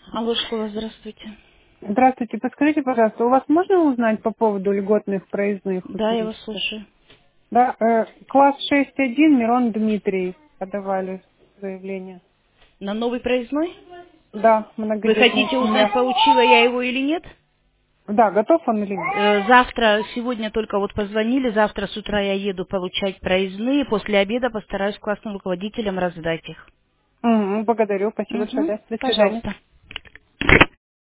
Алло, школа, здравствуйте. Здравствуйте, подскажите, пожалуйста, у вас можно узнать по поводу льготных проездных у Да, я вас туристов? слушаю. Да, класс 6.1, Мирон Дмитрий, подавали заявление. На новый проездной? Да, Вы многодетная хотите узнать, семья. получила я его или нет? Да, готов он или нет? Завтра, сегодня только вот позвонили, завтра с утра я еду получать проездные, после обеда постараюсь классным руководителям раздать их. Благодарю, спасибо большое, Угу, да. До свидания. пожалуйста.